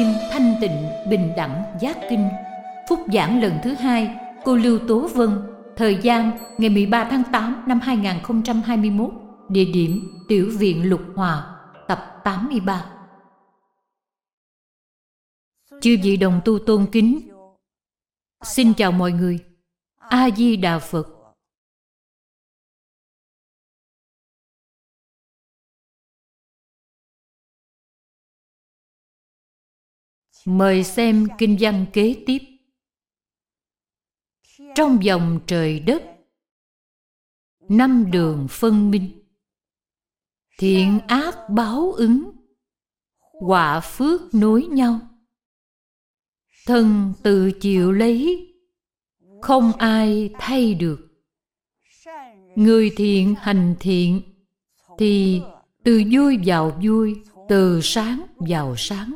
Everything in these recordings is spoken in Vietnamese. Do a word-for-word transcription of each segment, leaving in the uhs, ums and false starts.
Duyên Thanh Tịnh Bình Đẳng Giác Kinh. Phúc giảng lần thứ hai, cô Lưu Tố Vân. Thời gian ngày mười ba tháng tám năm hai nghìn không trăm hai mươi mốt. Địa điểm Tiểu viện Lục Hòa. Tập tám mươi ba. Chư vị đồng tu tôn kính, xin chào mọi người. A Di Đà Phật. Mời xem kinh văn kế tiếp. Trong vòng trời đất, năm đường phân minh, thiện ác báo ứng, quả phước nối nhau, thân tự chịu lấy, không ai thay được. Người thiện hành thiện thì từ vui vào vui, từ sáng vào sáng.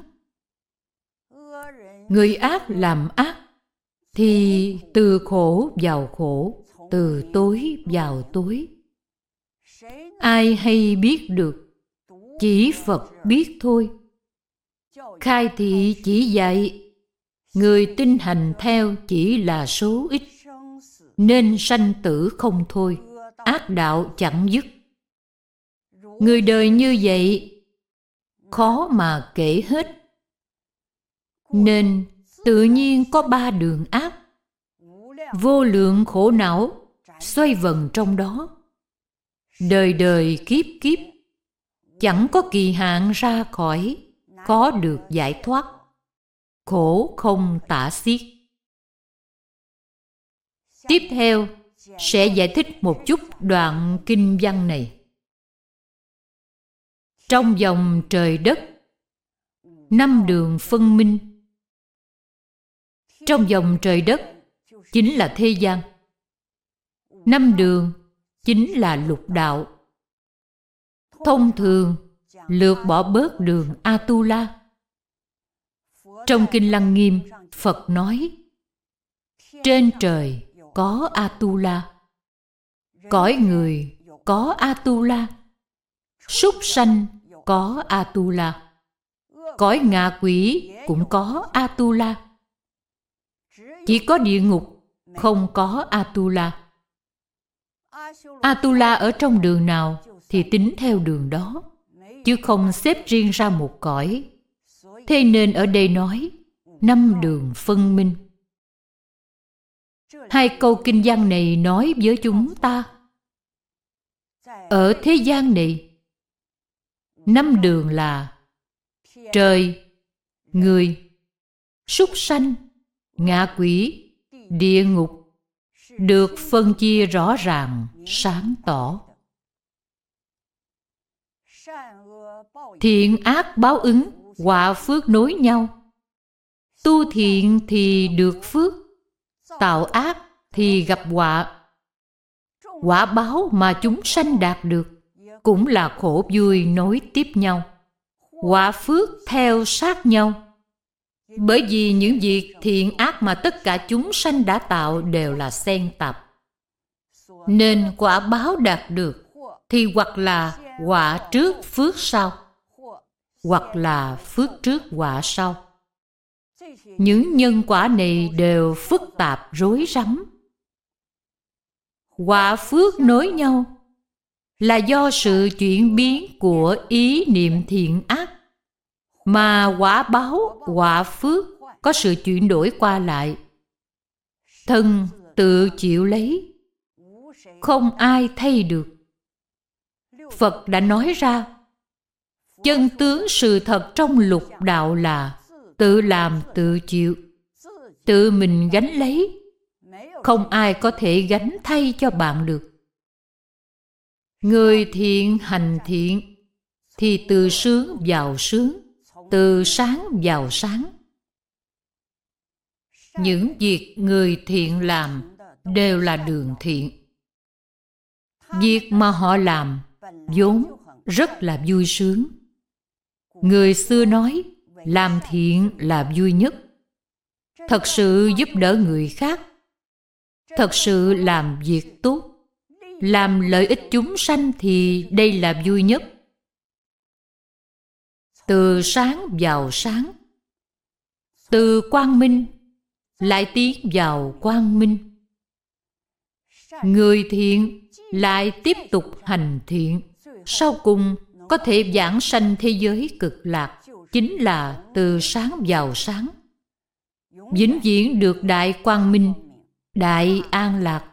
Người ác làm ác thì từ khổ vào khổ, từ tối vào tối. Ai hay biết được, chỉ Phật biết thôi. Khai thị chỉ dạy, người tin hành theo chỉ là số ít, nên sanh tử không thôi, ác đạo chẳng dứt. Người đời như vậy khó mà kể hết, nên tự nhiên có ba đường ác, vô lượng khổ não xoay vần trong đó. Đời đời kiếp kiếp, chẳng có kỳ hạn ra khỏi, có được giải thoát, khổ không tả xiết. Tiếp theo sẽ giải thích một chút đoạn kinh văn này. Trong vòng trời đất, năm đường phân minh. Trong vòng trời đất chính là thế gian, năm đường chính là lục đạo. Thông thường lược bỏ bớt đường Atula. Trong kinh Lăng Nghiêm, Phật nói: trên trời có Atula, cõi người có Atula, súc sanh có Atula, cõi ngạ quỷ cũng có Atula. Chỉ có địa ngục không có Atula. Atula ở trong đường nào thì tính theo đường đó, chứ không xếp riêng ra một cõi. Thế nên ở đây nói năm đường phân minh. Hai câu kinh văn này nói với chúng ta, ở thế gian này, năm đường là trời, người, súc sanh, ngạ quỷ, địa ngục, được phân chia rõ ràng, sáng tỏ. Thiện ác báo ứng, quả phước nối nhau. Tu thiện thì được phước, tạo ác thì gặp quả. Quả báo mà chúng sanh đạt được cũng là khổ vui nối tiếp nhau, quả phước theo sát nhau. Bởi vì những việc thiện ác mà tất cả chúng sanh đã tạo đều là xen tạp, nên quả báo đạt được thì hoặc là quả trước phước sau, hoặc là phước trước quả sau. Những nhân quả này đều phức tạp rối rắm. Quả phước nối nhau là do sự chuyển biến của ý niệm thiện ác, mà quả báo, quả phước có sự chuyển đổi qua lại. Thân tự chịu lấy, không ai thay được. Phật đã nói ra, chân tướng sự thật trong lục đạo là tự làm tự chịu, tự mình gánh lấy, không ai có thể gánh thay cho bạn được. Người thiện hành thiện thì từ sướng vào sướng, từ sáng vào sáng. Những việc người thiện làm đều là đường thiện. Việc mà họ làm vốn rất là vui sướng. Người xưa nói, làm thiện là vui nhất. Thật sự giúp đỡ người khác, thật sự làm việc tốt, làm lợi ích chúng sanh thì đây là vui nhất. Từ sáng vào sáng, Từ quang minh lại tiến vào quang minh. Người thiện lại tiếp tục hành thiện, sau cùng có thể vãng sanh thế giới cực lạc, chính là từ sáng vào sáng, vĩnh viễn được đại quang minh, đại an lạc.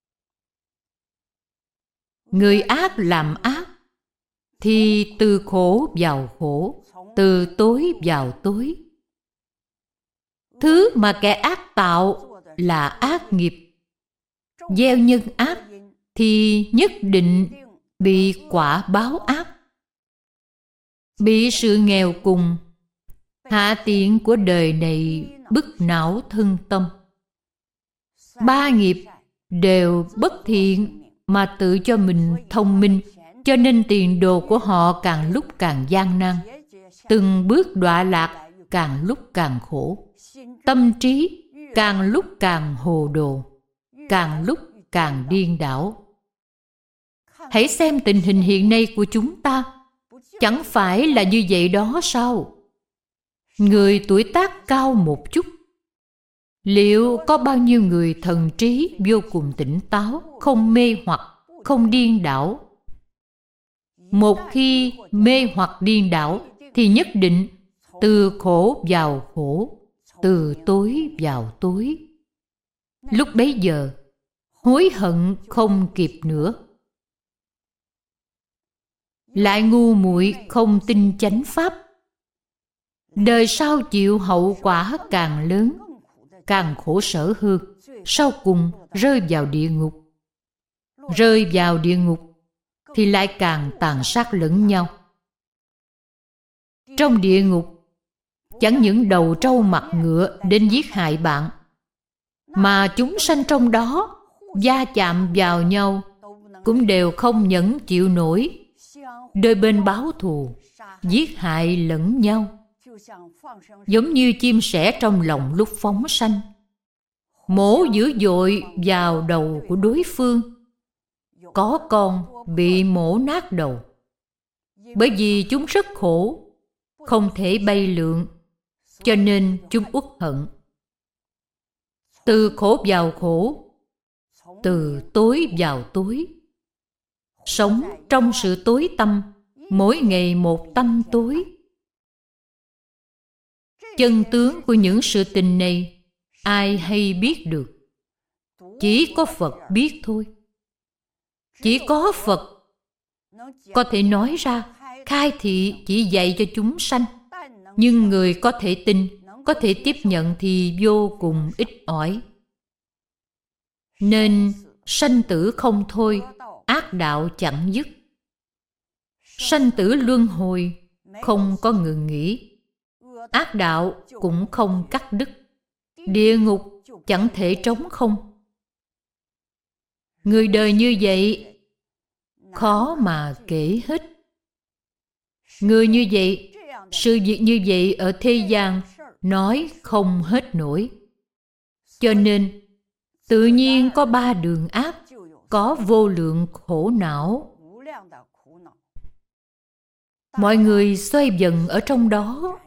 Người ác làm ác thì từ khổ vào khổ, từ tối vào tối. Thứ mà kẻ ác tạo là ác nghiệp. Gieo nhân ác thì nhất định bị quả báo ác, bị sự nghèo cùng, hạ tiện của đời này bức não thân tâm. Ba nghiệp đều bất thiện mà tự cho mình thông minh, cho nên tiền đồ của họ càng lúc càng gian nan, từng bước đọa lạc càng lúc càng khổ, tâm trí càng lúc càng hồ đồ, càng lúc càng điên đảo. Hãy xem tình hình hiện nay của chúng ta, chẳng phải là như vậy đó sao? Người tuổi tác cao một chút, liệu có bao nhiêu người thần trí vô cùng tỉnh táo, không mê hoặc, không điên đảo? Một khi mê hoặc điên đảo thì nhất định từ khổ vào khổ, từ tối vào tối. Lúc bấy giờ hối hận không kịp nữa. Lại ngu muội không tin chánh pháp, đời sau chịu hậu quả càng lớn, càng khổ sở hơn, sau cùng rơi vào địa ngục. Rơi vào địa ngục thì lại càng tàn sát lẫn nhau. Trong địa ngục, chẳng những đầu trâu mặt ngựa đến giết hại bạn, mà chúng sanh trong đó va chạm vào nhau cũng đều không nhẫn chịu nổi, đôi bên báo thù, giết hại lẫn nhau. Giống như chim sẻ trong lòng lúc phóng sanh, mổ dữ dội vào đầu của đối phương. Có con bị mổ nát đầu, bởi vì chúng rất khổ, không thể bay lượn, cho nên chúng uất hận. Từ khổ vào khổ, từ tối vào tối, sống trong sự tối tăm, mỗi ngày một tăm tối. Chân tướng của những sự tình này ai hay biết được? Chỉ có Phật biết thôi. Chỉ có Phật có thể nói ra, khai thị, chỉ dạy cho chúng sanh. Nhưng người có thể tin, có thể tiếp nhận thì vô cùng ít ỏi. Nên sanh tử không thôi, ác đạo chẳng dứt. Sanh tử luân hồi không có ngừng nghỉ, ác đạo cũng không cắt đứt, địa ngục chẳng thể trống không. Người đời như vậy khó mà kể hết. Người như vậy, sự việc như vậy ở thế gian nói không hết nổi. Cho nên tự nhiên có ba đường ác, có vô lượng khổ não. Mọi người xoay vần ở trong đó,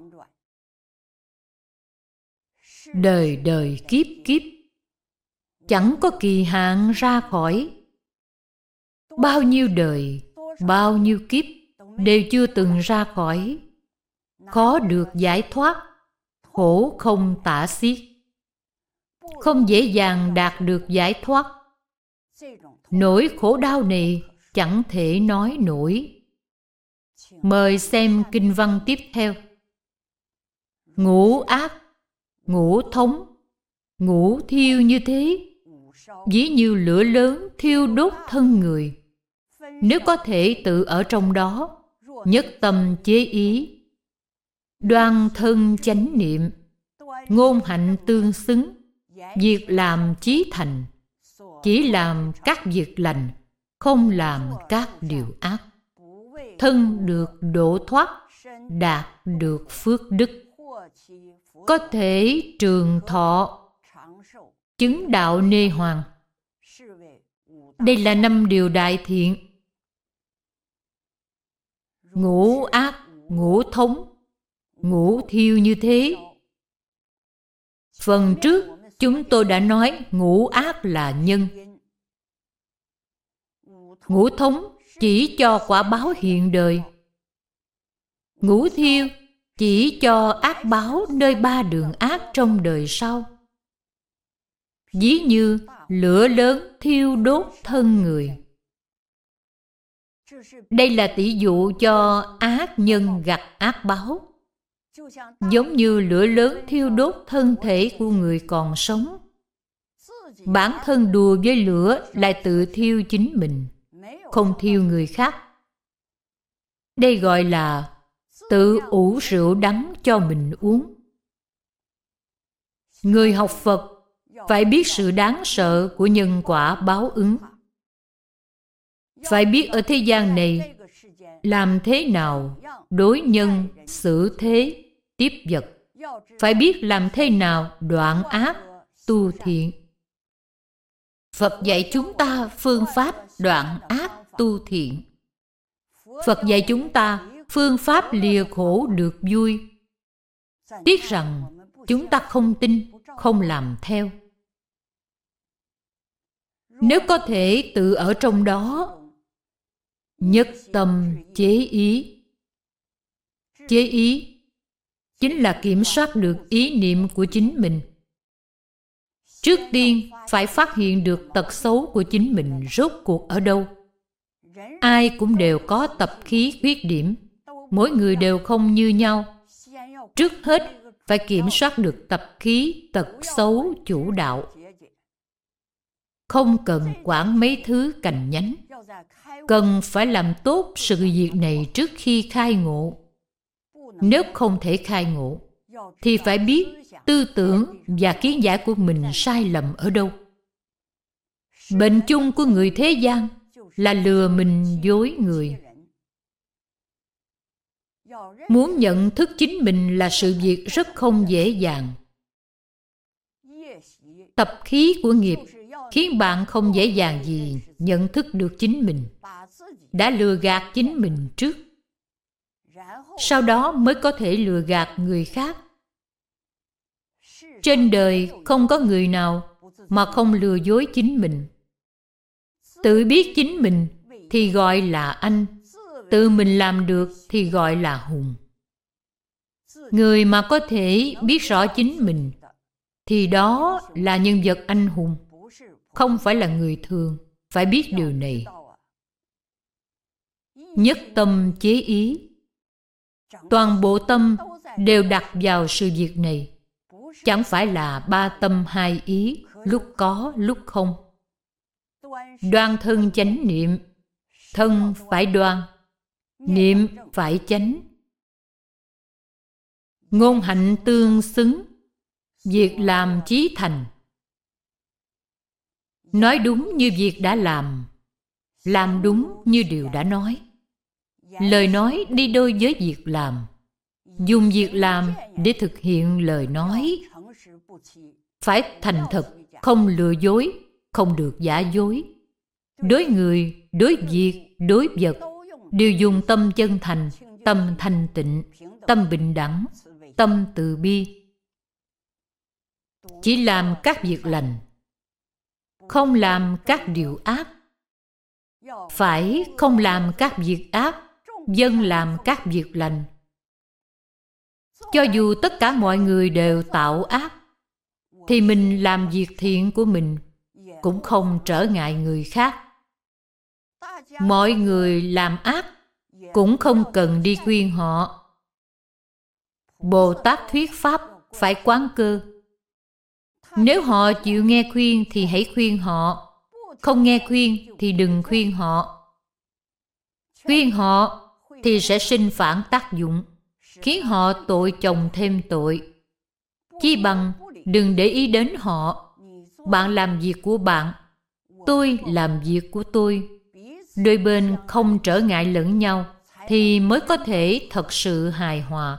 đời đời kiếp kiếp, chẳng có kỳ hạn ra khỏi. Bao nhiêu đời, bao nhiêu kiếp đều chưa từng ra khỏi, khó được giải thoát, khổ không tả xiết, không dễ dàng đạt được giải thoát. Nỗi khổ đau này chẳng thể nói nổi. Mời xem kinh văn tiếp theo. Ngũ ác, ngũ thống, ngũ thiêu như thế, ví như lửa lớn thiêu đốt thân người. Nếu có thể tự ở trong đó, nhất tâm chế ý, đoan thân chánh niệm, ngôn hạnh tương xứng, việc làm chí thành, chỉ làm các việc lành, không làm các điều ác, thân được độ thoát, đạt được phước đức, có thể trường thọ, chứng đạo nê hoàng. Đây là năm điều đại thiện. Ngũ ác, ngũ thống, ngũ thiêu như thế, Phần trước, chúng tôi đã nói ngũ ác là nhân. Ngũ thống chỉ cho quả báo hiện đời. Ngũ thiêu chỉ cho ác báo nơi ba đường ác trong đời sau. Ví như lửa lớn thiêu đốt thân người. Đây là tỷ dụ cho ác nhân gặt ác báo. Giống như lửa lớn thiêu đốt thân thể của người còn sống. Bản thân đùa với lửa lại tự thiêu chính mình, không thiêu người khác. Đây gọi là tự ủ rượu đắng cho mình uống. Người học Phật phải biết sự đáng sợ của nhân quả báo ứng. Phải biết ở thế gian này làm thế nào đối nhân xử thế tiếp vật. Phải biết làm thế nào đoạn ác tu thiện. Phật dạy chúng ta phương pháp đoạn ác tu thiện. Phật dạy chúng ta phương pháp lìa khổ được vui. Tiếc rằng chúng ta không tin, không làm theo. Nếu có thể tự ở trong đó, nhất tâm chế ý. Chế ý chính là kiểm soát được ý niệm của chính mình. Trước tiên phải phát hiện được tật xấu của chính mình rốt cuộc ở đâu. Ai cũng đều có tập khí khuyết điểm. Mỗi người đều không như nhau. Trước hết phải kiểm soát được tập khí tật xấu chủ đạo. Không cần quản mấy thứ cành nhánh. Cần phải làm tốt sự việc này trước khi khai ngộ. Nếu không thể khai ngộ, thì phải biết tư tưởng và kiến giải của mình sai lầm ở đâu. Bệnh chung của người thế gian là lừa mình dối người. Muốn nhận thức chính mình là sự việc rất không dễ dàng. Tập khí của nghiệp khiến bạn không dễ dàng gì nhận thức được chính mình. Đã lừa gạt chính mình trước, sau đó mới có thể lừa gạt người khác. Trên đời không có người nào mà không lừa dối chính mình. Tự biết chính mình thì gọi là anh, tự mình làm được thì gọi là hùng. Người mà có thể biết rõ chính mình thì đó là nhân vật anh hùng, không phải là người thường. Phải biết điều này. Nhất tâm chế ý. Toàn bộ tâm đều đặt vào sự việc này. Chẳng phải là ba tâm hai ý, lúc có lúc không. Đoan thân chánh niệm. Thân phải đoan, niệm phải chánh. Ngôn hạnh tương xứng, việc làm chí thành. Nói đúng như việc đã làm, làm đúng như điều đã nói. Lời nói đi đôi với việc làm. Dùng việc làm để thực hiện lời nói. Phải thành thật, không lừa dối, không được giả dối. Đối người, đối việc, đối vật đều dùng tâm chân thành, tâm thanh tịnh, tâm bình đẳng, tâm từ bi. Chỉ làm các việc lành, không làm các điều ác. Phải không làm các việc ác, dân làm các việc lành. Cho dù tất cả mọi người đều tạo ác, thì mình làm việc thiện của mình cũng không trở ngại người khác. Mọi người làm ác cũng không cần đi khuyên họ. Bồ Tát thuyết pháp phải quán cơ. Nếu họ chịu nghe khuyên thì hãy khuyên họ. Không nghe khuyên thì đừng khuyên họ. Khuyên họ thì sẽ sinh phản tác dụng, khiến họ tội chồng thêm tội. Chi bằng đừng để ý đến họ. Bạn làm việc của bạn, tôi làm việc của tôi. Đôi bên không trở ngại lẫn nhau thì mới có thể thật sự hài hòa.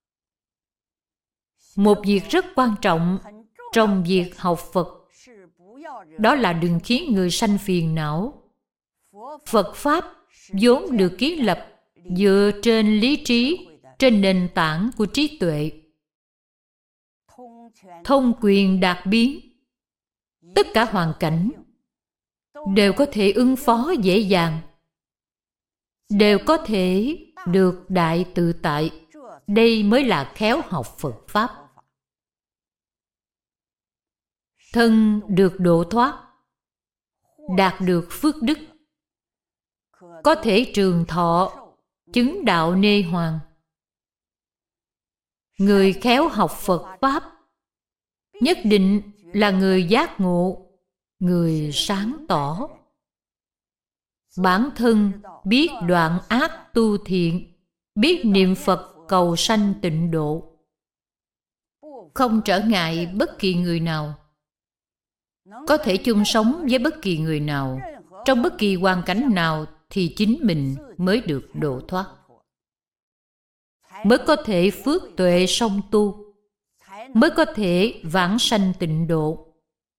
Một việc rất quan trọng trong việc học Phật, đó là đừng khiến người sanh phiền não. Phật Pháp vốn được kiến lập dựa trên lý trí, trên nền tảng của trí tuệ. thông quyền đạt biến. Tất cả hoàn cảnh đều có thể ứng phó dễ dàng, đều có thể được đại tự tại. Đây mới là khéo học Phật Pháp. Thân được độ thoát, đạt được phước đức, có thể trường thọ, chứng đạo nê hoàng. Người khéo học Phật Pháp nhất định là người giác ngộ, người sáng tỏ. Bản thân biết đoạn ác tu thiện, biết niệm Phật cầu sanh tịnh độ, không trở ngại bất kỳ người nào, có thể chung sống với bất kỳ người nào, trong bất kỳ hoàn cảnh nào, thì chính mình mới được độ thoát, mới có thể phước tuệ song tu, mới có thể vãng sanh tịnh độ.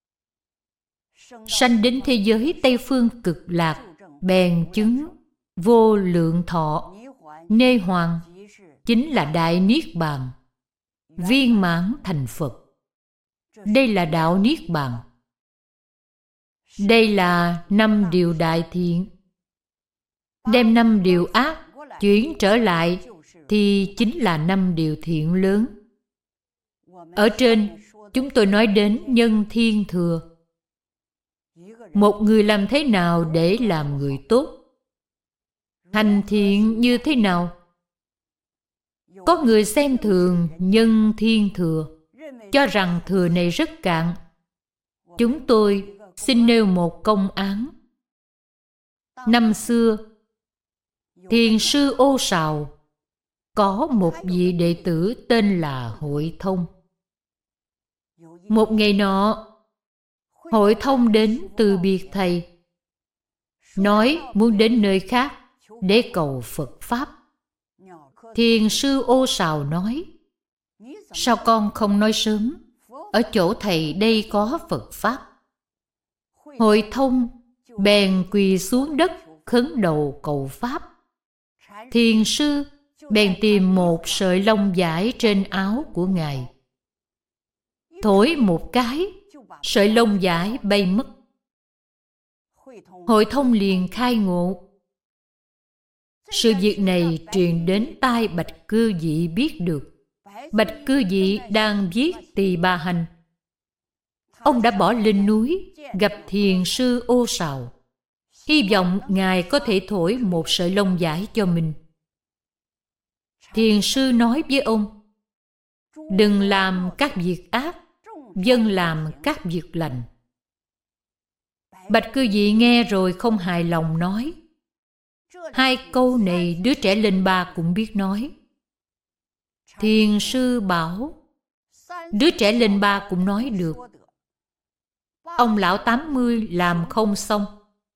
Sanh đến thế giới Tây Phương Cực Lạc, bèn chứng vô lượng thọ, nê hoàng, chính là đại niết bàn, viên mãn thành Phật. Đây là đạo niết bàn. Đây là năm điều đại thiện. Đem năm điều ác chuyển trở lại thì chính là năm điều thiện lớn. Ở trên chúng tôi nói đến nhân thiên thừa. Một người làm thế nào để làm người tốt? Hành thiện như thế nào? Có người xem thường nhân thiên thừa, cho rằng thừa này rất cạn. Chúng tôi xin nêu một công án. Năm xưa, Thiền sư Ô Sào có một vị đệ tử tên là Hội Thông. Một ngày nọ, Hội Thông đến từ biệt thầy, nói muốn đến nơi khác để cầu Phật Pháp. Thiền sư Ô Sào nói: sao con không nói sớm? Ở chỗ thầy đây có Phật Pháp. Hội Thông bèn quỳ xuống đất khấn đầu cầu Pháp. Thiền sư bèn tìm một sợi lông vải trên áo của ngài, thổi một cái, sợi lông vải bay mất. Hội Thông liền khai ngộ. Sự việc này truyền đến tai Bạch Cư Dị biết được. Bạch Cư Dị đang viết Tỳ Bà Hành. Ông đã bỏ lên núi gặp Thiền sư Ô Sào, hy vọng ngài có thể thổi một sợi lông vải cho mình. Thiền sư nói với ông: đừng làm các việc ác, dân làm các việc lành. Bạch Cư Dị nghe rồi không hài lòng, nói: hai câu này đứa trẻ lên ba cũng biết nói. Thiền sư bảo: đứa trẻ lên ba cũng nói được. Ông lão tám mươi làm không xong.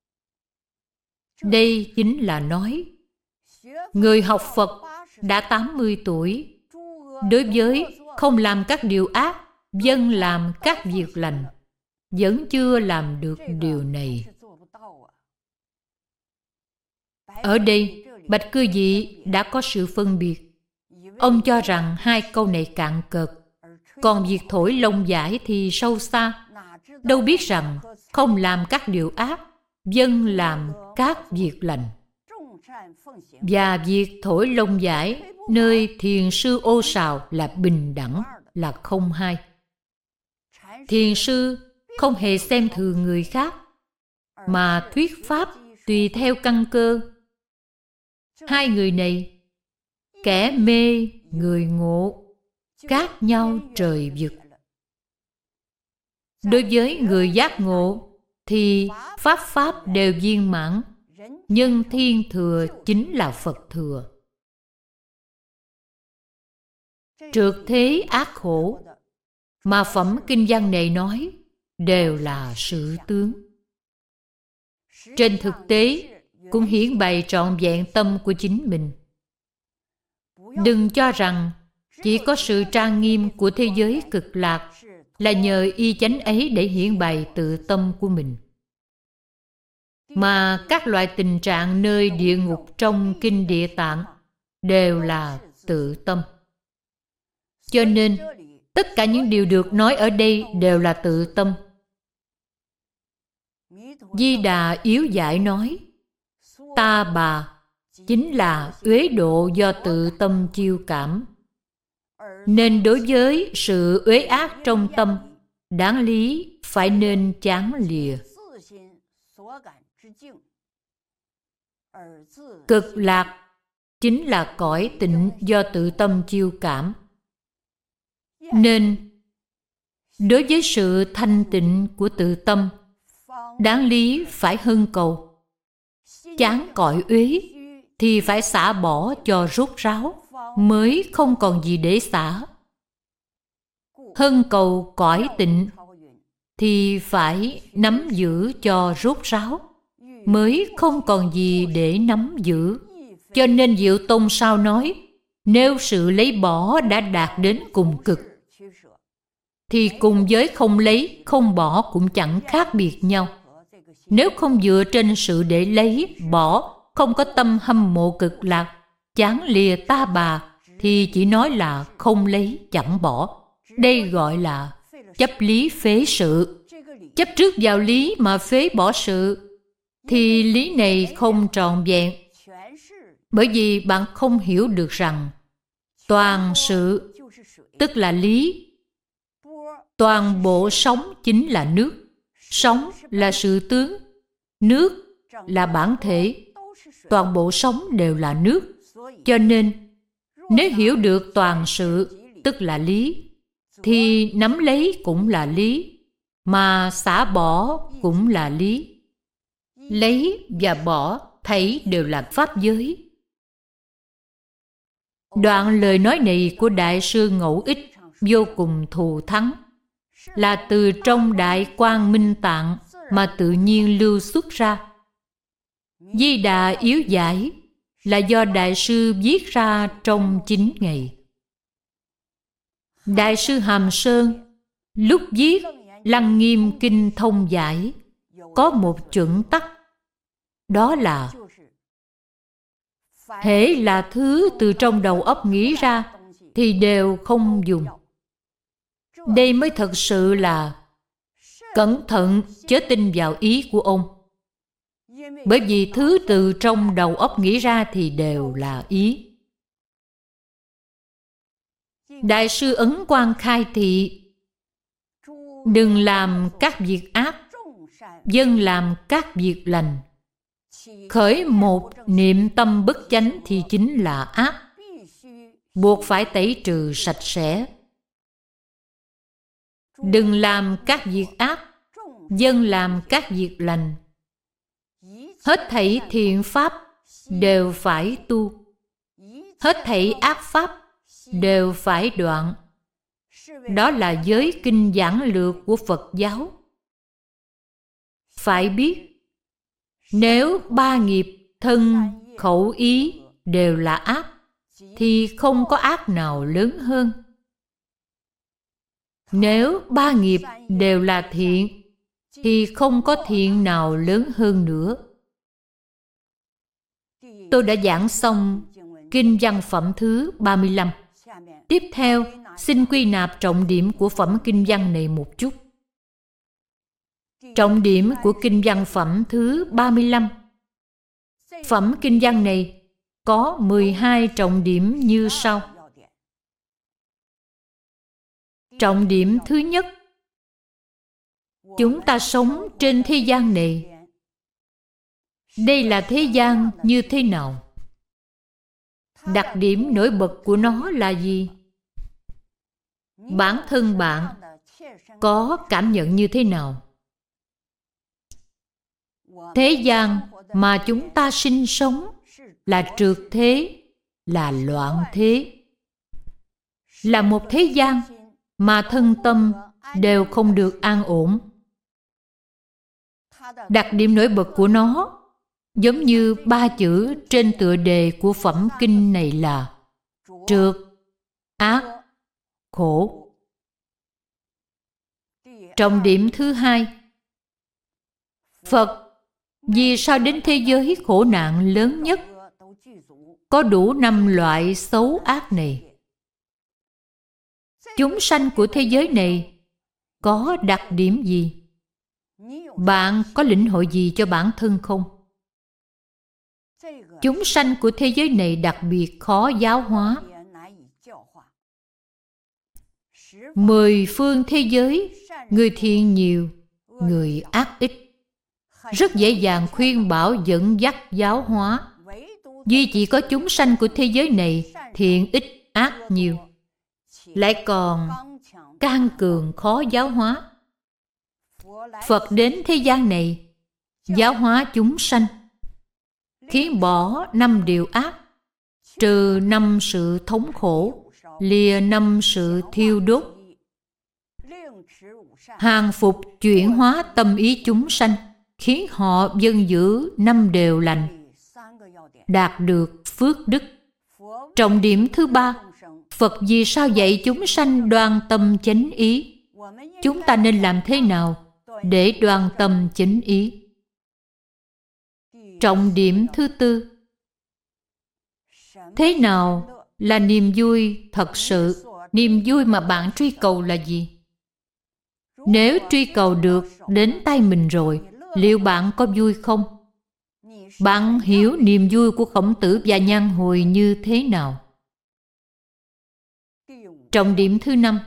Đây chính là nói người học Phật đã tám mươi tuổi, đối với không làm các điều ác, dân làm các việc lành, vẫn chưa làm được điều này. Ở đây, Bạch Cư Dị đã có sự phân biệt. Ông cho rằng hai câu này cạn cợt, còn việc thổi lông vải thì sâu xa. Đâu biết rằng không làm các điều ác, dân làm các việc lành. Và việc thổi lông vải nơi Thiền sư Ô Sào là bình đẳng, là không hai. Thiền sư không hề xem thường người khác, mà thuyết pháp tùy theo căn cơ. Hai người này, kẻ mê người ngộ, khác nhau trời vực. Đối với người giác ngộ thì pháp pháp đều viên mãn. Nhân thiên thừa chính là Phật thừa. Trượt thế ác khổ mà phẩm kinh văn này nói đều là sự tướng. Trên thực tế cũng hiển bày trọn vẹn tâm của chính mình. Đừng cho rằng chỉ có sự trang nghiêm của thế giới cực lạc là nhờ y chánh ấy để hiển bày tự tâm của mình. Mà các loại tình trạng nơi địa ngục trong kinh Địa Tạng đều là tự tâm. Cho nên, Tất cả những điều được nói ở đây đều là tự tâm. Di Đà yếu giải nói, ta bà chính là uế độ do tự tâm chiêu cảm. Nên đối với sự uế ác trong tâm, đáng lý phải nên chán lìa. Cực lạc chính là cõi tịnh do tự tâm chiêu cảm. Nên đối với sự thanh tịnh của tự tâm, đáng lý phải hưng cầu. Chán cõi uế thì phải xả bỏ cho rốt ráo, mới không còn gì để xả. Hưng cầu cõi tịnh thì phải nắm giữ cho rốt ráo, mới không còn gì để nắm giữ. Cho nên Diệu Tông sao nói, nếu sự lấy bỏ đã đạt đến cùng cực, thì cùng với không lấy, không bỏ cũng chẳng khác biệt nhau. Nếu không dựa trên sự để lấy, bỏ, không có tâm hâm mộ cực lạc, chán lìa ta bà, thì chỉ nói là không lấy, chẳng bỏ. Đây gọi là chấp lý phế sự. Chấp trước vào lý mà phế bỏ sự, thì lý này không tròn vẹn. Bởi vì bạn không hiểu được rằng toàn sự tức là lý. Toàn bộ sống chính là nước. Sống là sự tướng, nước là bản thể. Toàn bộ sống đều là nước. Cho nên nếu hiểu được toàn sự tức là lý, thì nắm lấy cũng là lý, mà xả bỏ cũng là lý. Lấy và bỏ thấy đều là pháp giới. Đoạn lời nói này của Đại sư Ngẫu Ích vô cùng thù thắng, là từ trong Đại Quang Minh Tạng mà tự nhiên lưu xuất ra. Di Đà yếu giải là do Đại sư viết ra trong chín ngày. Đại sư Hàm Sơn lúc viết Lăng Nghiêm Kinh Thông Giải có một chuẩn tắc, đó là hễ là thứ từ trong đầu óc nghĩ ra thì đều không dùng. Đây mới thật sự là cẩn thận chớ tin vào ý của ông. Bởi vì thứ từ trong đầu óc nghĩ ra thì đều là ý. Đại sư Ấn Quang khai thị, đừng làm các việc ác, dân làm các việc lành. Khởi một niệm tâm bất chánh thì chính là ác, buộc phải tẩy trừ sạch sẽ. Đừng làm các việc ác, dân làm các việc lành. Hết thảy thiện pháp đều phải tu, hết thảy ác pháp đều phải đoạn. Đó là giới kinh giảng lược của Phật giáo. Phải biết, nếu ba nghiệp thân, khẩu, ý đều là ác, thì không có ác nào lớn hơn. Nếu ba nghiệp đều là thiện, thì không có thiện nào lớn hơn nữa. Tôi đã giảng xong Kinh Văn Phẩm thứ ba mươi lăm. Tiếp theo, xin quy nạp trọng điểm của phẩm Kinh Văn này một chút. Trọng điểm của Kinh Văn Phẩm thứ ba mươi lăm. Phẩm Kinh Văn này có mười hai trọng điểm như sau. Trọng điểm thứ nhất, chúng ta sống trên thế gian này. Đây là thế gian như thế nào? Đặc điểm nổi bật của nó là gì? Bản thân bạn có cảm nhận như thế nào? Thế gian mà chúng ta sinh sống là trượt thế, là loạn thế. Là một thế gian mà thân tâm đều không được an ổn. Đặc điểm nổi bật của nó giống như ba chữ trên tựa đề của phẩm kinh này là trượt, ác, khổ. Trọng điểm thứ hai, Phật vì sao đến thế giới khổ nạn lớn nhất, có đủ năm loại xấu ác này. chúng sanh của thế giới này có đặc điểm gì? Bạn có lĩnh hội gì cho bản thân không? Chúng sanh của thế giới này đặc biệt khó giáo hóa. Mười phương thế giới, người thiện nhiều, người ác ít. Rất dễ dàng khuyên bảo dẫn dắt giáo hóa. Duy chỉ có chúng sanh của thế giới này thiện ít ác nhiều, lại còn can cường khó giáo hóa. Phật đến thế gian này giáo hóa chúng sanh, khiến bỏ năm điều ác, trừ năm sự thống khổ, lìa năm sự thiêu đốt, hàng phục chuyển hóa tâm ý chúng sanh, khiến họ vâng giữ năm điều lành, đạt được phước đức. Trọng điểm thứ ba, Phật vì sao dạy chúng sanh đoan tâm chánh ý? Chúng ta nên làm thế nào để đoan tâm chánh ý? Trọng điểm thứ tư, thế nào là niềm vui thật sự? Niềm vui mà bạn truy cầu là gì? Nếu truy cầu được đến tay mình rồi, liệu bạn có vui không? Bạn hiểu niềm vui của Khổng Tử và Nhan Hồi như thế nào? Trọng điểm thứ năm,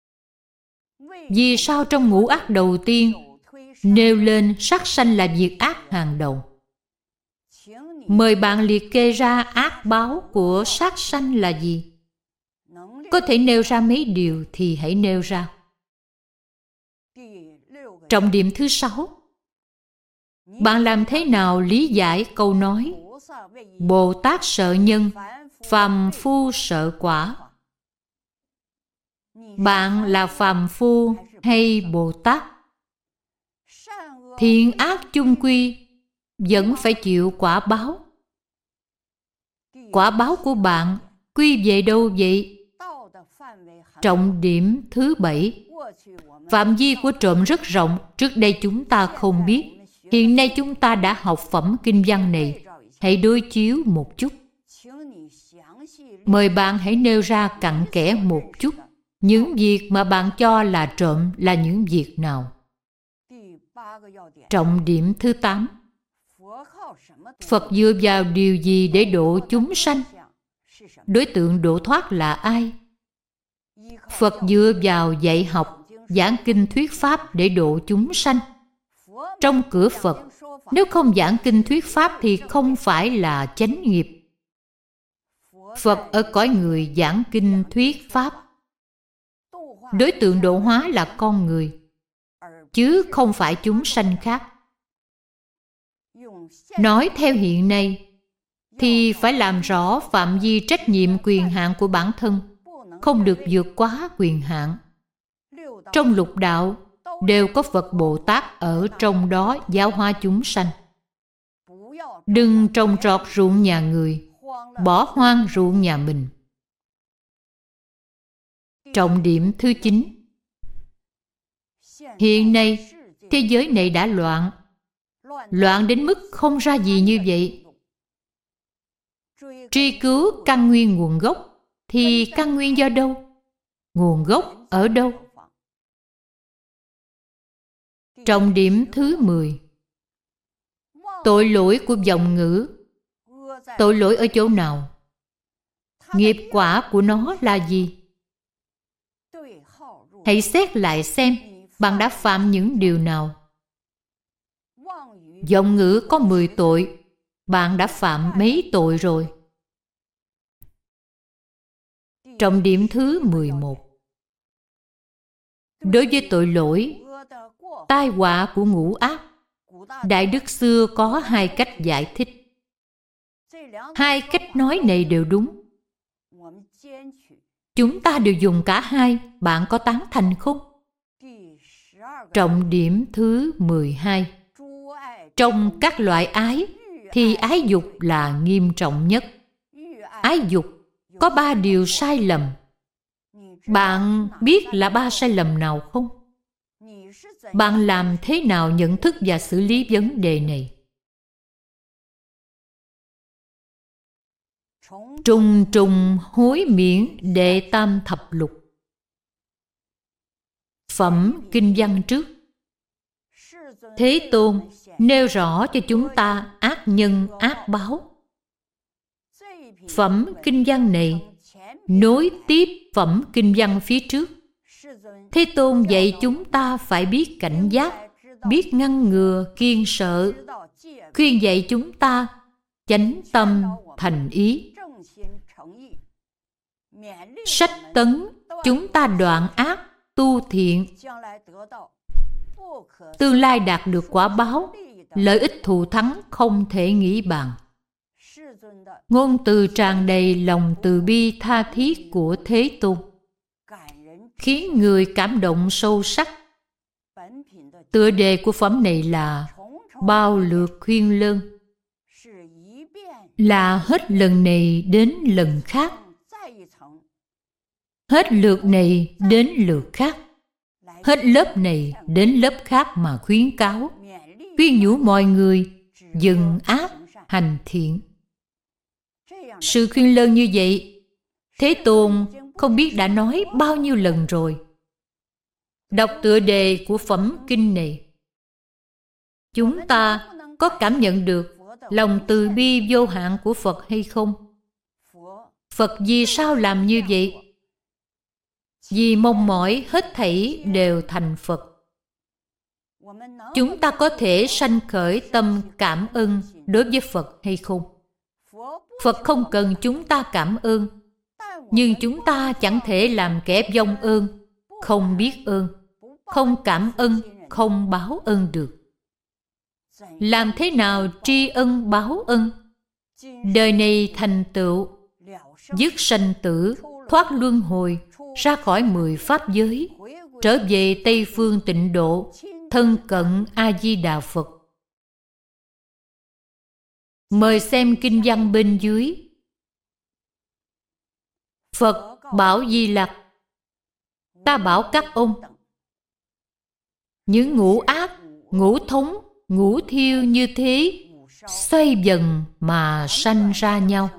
vì sao trong ngũ ác đầu tiên nêu lên sát sanh là việc ác hàng đầu? Mời bạn liệt kê ra ác báo của sát sanh là gì? Có thể nêu ra mấy điều thì hãy nêu ra. Trọng điểm thứ sáu, bạn làm thế nào lý giải câu nói Bồ Tát sợ nhân, phàm phu sợ quả? Bạn là phàm phu hay Bồ Tát? Thiện ác chung quy vẫn phải chịu quả báo. Quả báo của bạn quy về đâu vậy? Trọng điểm thứ bảy, phạm vi của trộm rất rộng, trước đây chúng ta không biết. Hiện nay chúng ta đã học phẩm kinh văn này, hãy đối chiếu một chút. Mời bạn hãy nêu ra cặn kẽ một chút. Những việc mà bạn cho là trộm là những việc nào? Trọng điểm thứ tám, Phật dựa vào điều gì để độ chúng sanh? Đối tượng độ thoát là ai? Phật dựa vào dạy học, giảng kinh thuyết pháp để độ chúng sanh. Trong cửa Phật, nếu không giảng kinh thuyết pháp thì không phải là chánh nghiệp. Phật ở cõi người giảng kinh thuyết pháp. Đối tượng độ hóa là con người, chứ không phải chúng sanh khác. Nói theo hiện nay, thì phải làm rõ phạm vi trách nhiệm quyền hạn của bản thân, không được vượt quá quyền hạn. Trong lục đạo, đều có Phật Bồ Tát ở trong đó giáo hóa chúng sanh. Đừng trồng trọt ruộng nhà người, bỏ hoang ruộng nhà mình. Trọng điểm thứ chín, hiện nay thế giới này đã loạn, loạn đến mức không ra gì như vậy. Truy cứu căn nguyên nguồn gốc, thì căn nguyên do đâu? Nguồn gốc ở đâu? Trọng điểm thứ mười, tội lỗi của vọng ngữ. Tội lỗi ở chỗ nào? Nghiệp quả của nó là gì? Hãy xét lại xem bạn đã phạm những điều nào. Vọng ngữ có mười tội, bạn đã phạm mấy tội rồi? Trọng điểm thứ mười một, đối với tội lỗi, tai họa của ngũ ác, Đại Đức xưa có hai cách giải thích. Hai cách nói này đều đúng. Chúng ta đều dùng cả hai, bạn có tán thành không? Trọng điểm thứ mười hai, trong các loại ái, thì ái dục là nghiêm trọng nhất. Ái dục có ba điều sai lầm. Bạn biết là ba sai lầm nào không? Bạn làm thế nào nhận thức và xử lý vấn đề này? Trùng trùng hối miễn đệ tam thập lục. phẩm kinh văn trước. Thế Tôn nêu rõ cho chúng ta ác nhân ác báo. Phẩm kinh văn này nối tiếp phẩm kinh văn phía trước. Thế Tôn dạy chúng ta phải biết cảnh giác, biết ngăn ngừa kiêng sợ, khuyên dạy chúng ta chánh tâm thành ý, sách tấn chúng ta đoạn ác tu thiện, tương lai đạt được quả báo, lợi ích thù thắng không thể nghĩ bàn. Ngôn từ tràn đầy lòng từ bi tha thiết của Thế Tôn, khiến người cảm động sâu sắc. Tựa đề của phẩm này là bao lượt khuyên lơn, là hết lần này đến lần khác, hết lượt này đến lượt khác, hết lớp này đến lớp khác mà khuyến cáo, khuyên nhủ mọi người dừng ác hành thiện. Sự khuyên lơn như vậy, Thế Tôn không biết đã nói bao nhiêu lần rồi. Đọc tựa đề của phẩm kinh này, chúng ta có cảm nhận được lòng từ bi vô hạn của Phật hay không? Phật vì sao làm như vậy? Vì mong mỏi hết thảy đều thành Phật. Chúng ta có thể sanh khởi tâm cảm ơn đối với Phật hay không? Phật không cần chúng ta cảm ơn, nhưng chúng ta chẳng thể làm kẻ vong ơn, không biết ơn, không cảm ơn, không báo ơn được. Làm thế nào tri ân báo ân? Đời này thành tựu, dứt sanh tử, thoát luân hồi, ra khỏi mười pháp giới, trở về Tây Phương Tịnh Độ, thân cận A-di-đà Phật. Mời xem kinh văn bên dưới. Phật bảo Di Lặc: ta bảo các ông, những ngũ ác, ngũ thống, ngũ thiêu như thế xoay dần mà sanh ra nhau.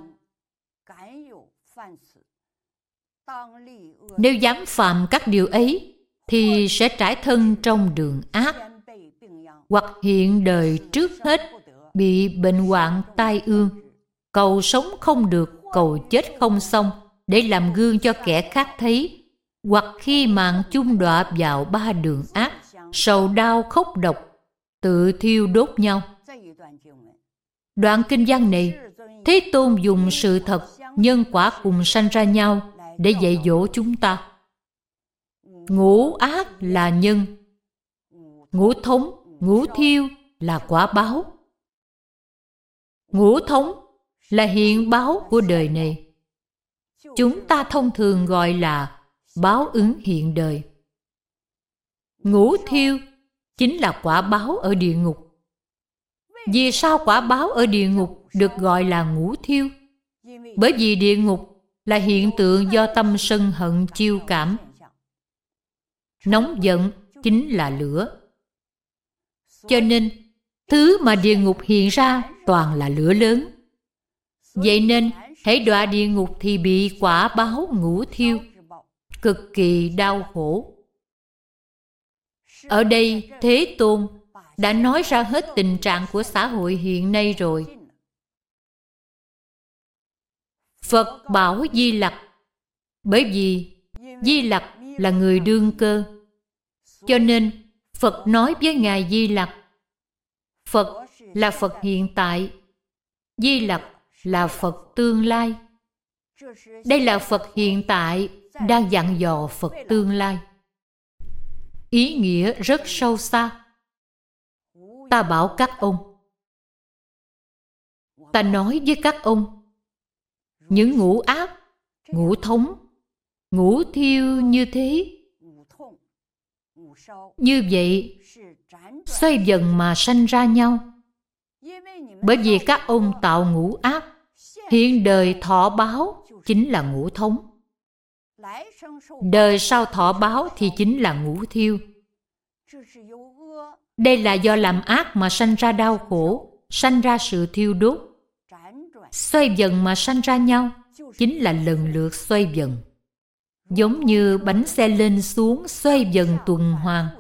Nếu dám phạm các điều ấy thì sẽ trải thân trong đường ác, hoặc hiện đời trước hết bị bệnh hoạn tai ương, cầu sống không được, cầu chết không xong, để làm gương cho kẻ khác thấy, hoặc khi mạng chung đọa vào ba đường ác, sầu đau khóc độc, tự thiêu đốt nhau. Đoạn kinh văn này, Thế Tôn dùng sự thật, nhân quả cùng sanh ra nhau để dạy dỗ chúng ta. Ngũ ác là nhân, ngũ thống, ngũ thiêu là quả báo. Ngũ thống là hiện báo của đời này. Chúng ta thông thường gọi là báo ứng hiện đời. Ngũ thiêu chính là quả báo ở địa ngục. Vì sao quả báo ở địa ngục được gọi là ngũ thiêu? Bởi vì địa ngục là hiện tượng do tâm sân hận chiêu cảm. Nóng giận chính là lửa. Cho nên, thứ mà địa ngục hiện ra toàn là lửa lớn. Vậy nên, hễ đọa địa ngục thì bị quả báo ngũ thiêu, cực kỳ đau khổ. Ở đây, Thế Tôn đã nói ra hết tình trạng của xã hội hiện nay rồi. Phật bảo Di Lặc, bởi vì Di Lặc là người đương cơ, cho nên Phật nói với Ngài Di Lặc. Phật là Phật hiện tại, Di Lặc là Phật tương lai. Đây là Phật hiện tại đang dặn dò Phật tương lai. Ý nghĩa rất sâu xa. Ta bảo các ông, ta nói với các ông, những ngũ ác, ngũ thống, ngũ thiêu như thế, như vậy xoay dần mà sanh ra nhau. Bởi vì các ông tạo ngũ ác, hiện đời thọ báo chính là ngũ thống, đời sau thọ báo thì chính là ngũ thiêu. Đây là do làm ác mà sanh ra đau khổ, sanh ra sự thiêu đốt. Xoay dần mà sanh ra nhau chính là lần lượt xoay dần. giống như bánh xe lên xuống xoay dần tuần hoàn.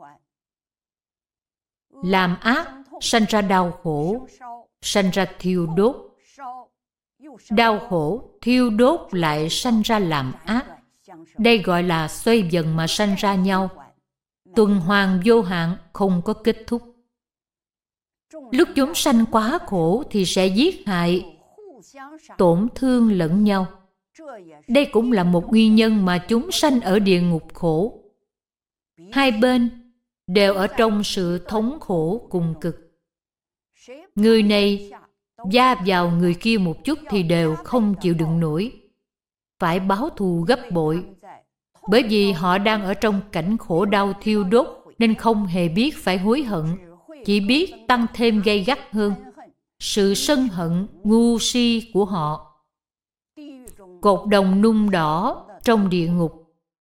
Làm ác sanh ra đau khổ, sanh ra thiêu đốt. Đau khổ, thiêu đốt lại sanh ra làm ác. Đây gọi là xoay dần mà sanh ra nhau. Tuần hoàn vô hạn, không có kết thúc. Lúc chúng sanh quá khổ thì sẽ giết hại, tổn thương lẫn nhau. Đây cũng là một nguyên nhân mà chúng sanh ở địa ngục khổ. Hai bên đều ở trong sự thống khổ cùng cực. Người này va vào người kia một chút thì đều không chịu đựng nổi, phải báo thù gấp bội. Bởi vì họ đang ở trong cảnh khổ đau thiêu đốt nên không hề biết phải hối hận, chỉ biết tăng thêm gay gắt hơn. Sự sân hận ngu si của họ. Cột đồng nung đỏ trong địa ngục.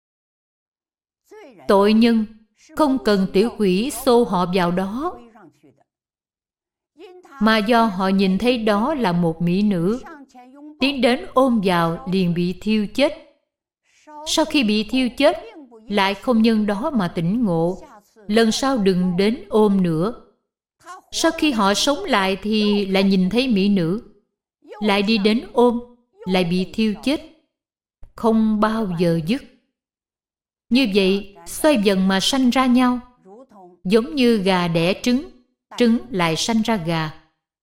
Tội nhân không cần tiểu quỷ xô họ vào đó, mà do họ nhìn thấy đó là một mỹ nữ, tiến đến ôm vào liền bị thiêu chết. Sau khi bị thiêu chết, lại không nhân đó mà tỉnh ngộ, lần sau đừng đến ôm nữa. Sau khi họ sống lại thì lại nhìn thấy mỹ nữ, lại đi đến ôm, lại bị thiêu chết, không bao giờ dứt. Như vậy, xoay dần mà sanh ra nhau, giống như gà đẻ trứng, trứng lại sanh ra gà.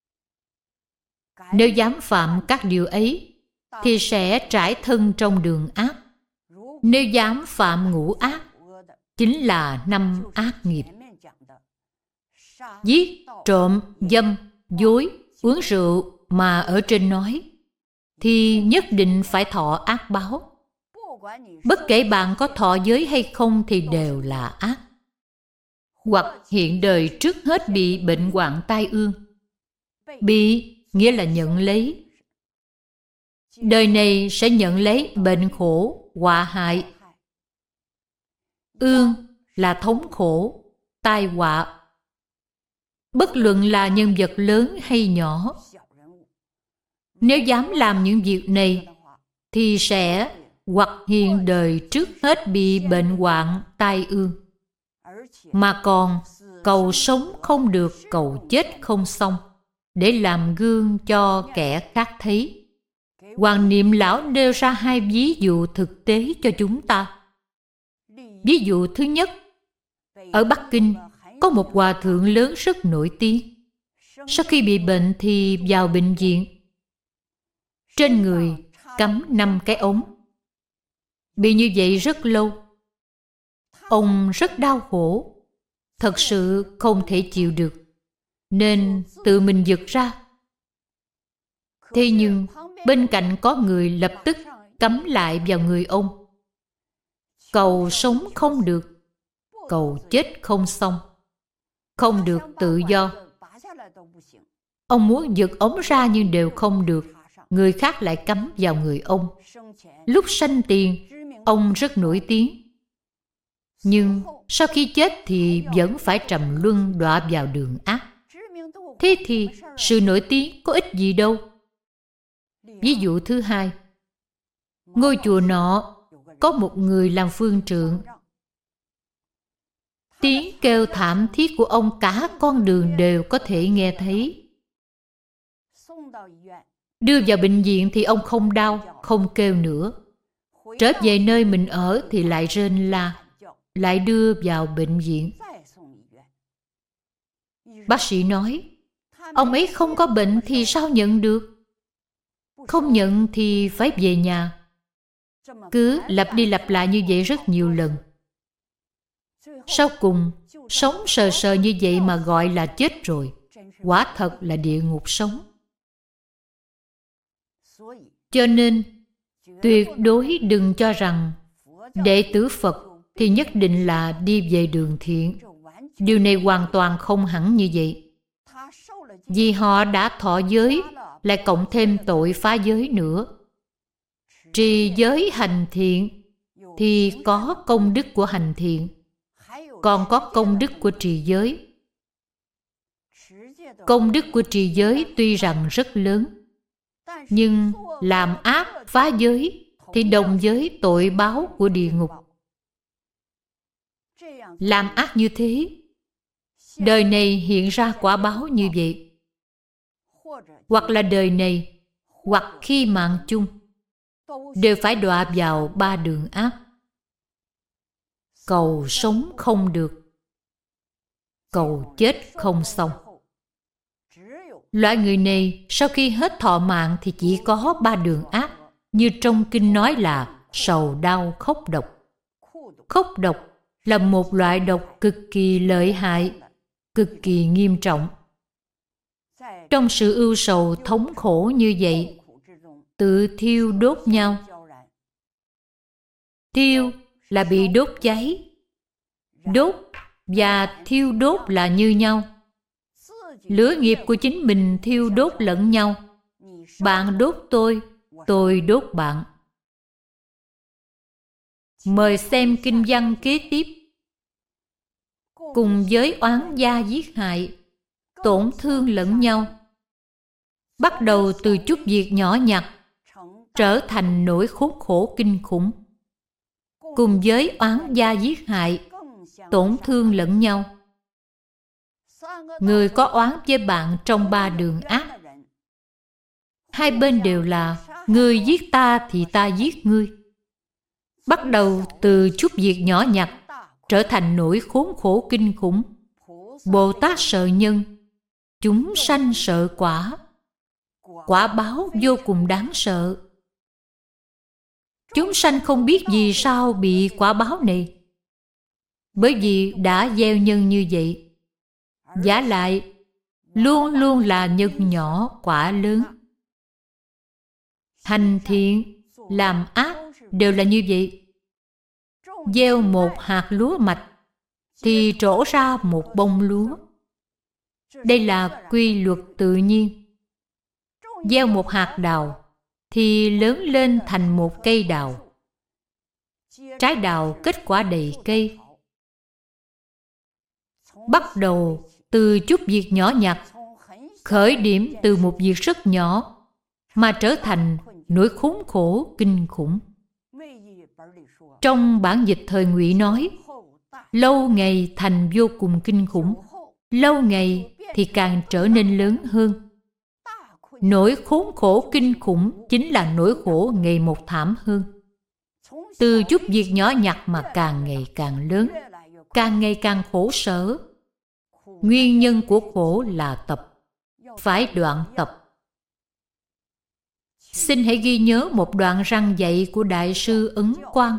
Nếu dám phạm các điều ấy, thì sẽ trải thân trong đường ác. Nếu dám phạm ngũ ác, chính là năm ác nghiệp. Giết, trộm, dâm, dối, uống rượu mà ở trên nói, thì nhất định phải thọ ác báo. Bất kể bạn có thọ giới hay không thì đều là ác. Hoặc hiện đời trước hết bị bệnh hoạn tai ương. Bị nghĩa là nhận lấy. Đời này sẽ nhận lấy bệnh khổ, họa hại. Ương là thống khổ, tai họa. Bất luận là nhân vật lớn hay nhỏ, nếu dám làm những việc này, thì sẽ hoặc hiện đời trước hết bị bệnh hoạn tai ương, mà còn cầu sống không được, cầu chết không xong, để làm gương cho kẻ khác thấy. Hoàng Niệm Lão nêu ra hai ví dụ thực tế cho chúng ta. Ví dụ thứ nhất, ở Bắc Kinh có một hòa thượng lớn rất nổi tiếng. Sau khi bị bệnh thì vào bệnh viện. Trên người cắm năm cái ống. Bị như vậy rất lâu. Ông rất đau khổ, thật sự không thể chịu được, nên tự mình giật ra. Thế nhưng bên cạnh có người lập tức cắm lại vào người ông. Cầu sống không được, cầu chết không xong, không được tự do. Ông muốn giật ống ra nhưng đều không được, người khác lại cắm vào người ông. Lúc sanh tiền, ông rất nổi tiếng. Nhưng sau khi chết thì vẫn phải trầm luân đọa vào đường ác. Thế thì sự nổi tiếng có ích gì đâu. Ví dụ thứ hai, ngôi chùa nọ có một người làm phương trượng. Tiếng kêu thảm thiết của ông cả con đường đều có thể nghe thấy. Đưa vào bệnh viện thì ông không đau, không kêu nữa. Trở về nơi mình ở thì lại rên la, lại đưa vào bệnh viện. Bác sĩ nói, ông ấy không có bệnh thì sao nhận được? Không nhận thì phải về nhà. Cứ lặp đi lặp lại như vậy rất nhiều lần. Sau cùng, sống sờ sờ như vậy mà gọi là chết rồi. Quả thật là địa ngục sống. Cho nên, tuyệt đối đừng cho rằng đệ tử Phật thì nhất định là đi về đường thiện. Điều này hoàn toàn không hẳn như vậy. Vì họ đã thọ giới, lại cộng thêm tội phá giới nữa. Trì giới hành thiện thì có công đức của hành thiện, còn có công đức của trì giới. Công đức của trì giới tuy rằng rất lớn, nhưng làm ác phá giới thì đồng với tội báo của địa ngục. Làm ác như thế, đời này hiện ra quả báo như vậy, hoặc là đời này, hoặc khi mạng chung, đều phải đọa vào ba đường ác. Cầu sống không được, cầu chết không xong. Loại người này sau khi hết thọ mạng thì chỉ có ba đường ác, như trong kinh nói là sầu đau khốc độc. Khốc độc là một loại độc cực kỳ lợi hại, cực kỳ nghiêm trọng. Trong sự ưu sầu thống khổ như vậy, tự thiêu đốt nhau. Thiêu là bị đốt cháy. Đốt và thiêu đốt là như nhau. Lửa nghiệp của chính mình thiêu đốt lẫn nhau. Bạn đốt tôi, tôi đốt bạn. Mời xem kinh văn kế tiếp. Cùng với oán gia giết hại, tổn thương lẫn nhau, bắt đầu từ chút việc nhỏ nhặt, trở thành nỗi khốn khổ kinh khủng. Cùng với oán gia giết hại, tổn thương lẫn nhau. Người có oán với bạn trong ba đường ác. Hai bên đều là ngươi giết ta thì ta giết ngươi. Bắt đầu từ chút việc nhỏ nhặt, trở thành nỗi khốn khổ kinh khủng. Bồ Tát sợ nhân, chúng sanh sợ quả. Quả báo vô cùng đáng sợ. Chúng sanh không biết vì sao bị quả báo này, bởi vì đã gieo nhân như vậy. Giả lại, luôn luôn là nhân nhỏ quả lớn. Hành thiện, làm ác đều là như vậy. Gieo một hạt lúa mạch thì trổ ra một bông lúa. Đây là quy luật tự nhiên. Gieo một hạt đào thì lớn lên thành một cây đào. Trái đào kết quả đầy cây. Bắt đầu từ chút việc nhỏ nhặt, khởi điểm từ một việc rất nhỏ, mà trở thành nỗi khốn khổ kinh khủng. Trong bản dịch thời Ngụy nói, lâu ngày thành vô cùng kinh khủng, lâu ngày thì càng trở nên lớn hơn. Nỗi khốn khổ kinh khủng chính là nỗi khổ ngày một thảm hơn. Từ chút việc nhỏ nhặt mà càng ngày càng lớn, càng ngày càng khổ sở. Nguyên nhân của khổ là tập, phải đoạn tập. Xin hãy ghi nhớ một đoạn răn dạy của Đại sư Ấn Quang.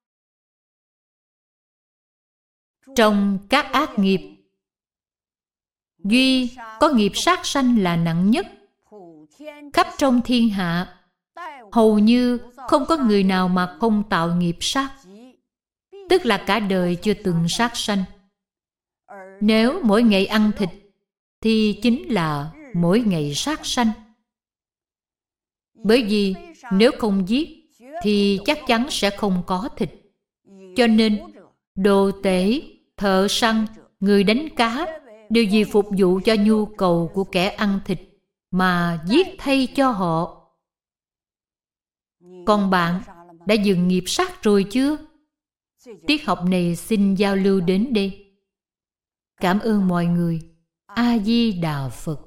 Trong các ác nghiệp, duy có nghiệp sát sanh là nặng nhất. Khắp trong thiên hạ, hầu như không có người nào mà không tạo nghiệp sát, tức là cả đời chưa từng sát sanh. Nếu mỗi ngày ăn thịt thì chính là mỗi ngày sát sanh. Bởi vì nếu không giết thì chắc chắn sẽ không có thịt. Cho nên đồ tể, thợ săn, người đánh cá đều vì phục vụ cho nhu cầu của kẻ ăn thịt mà giết thay cho họ. Còn bạn đã dừng nghiệp sát rồi chưa? Tiết học này xin giao lưu đến đây. Cảm ơn mọi người. A Di Đà Phật.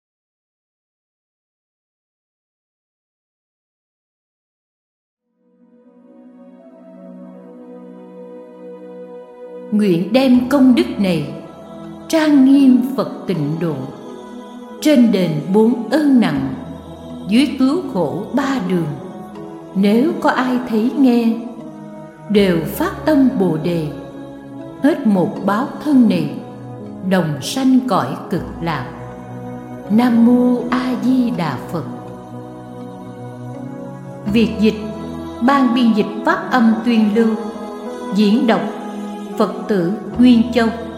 Nguyện đem công đức này trang nghiêm Phật tịnh độ, trên đền bốn ơn nặng, dưới cứu khổ ba đường. Nếu có ai thấy nghe, đều phát tâm Bồ Đề, hết một báo thân này, đồng sanh cõi cực lạc. Nam Mô A Di Đà Phật. Việt dịch, ban biên dịch phát âm tuyên lưu, diễn đọc Phật tử Nguyên Châu.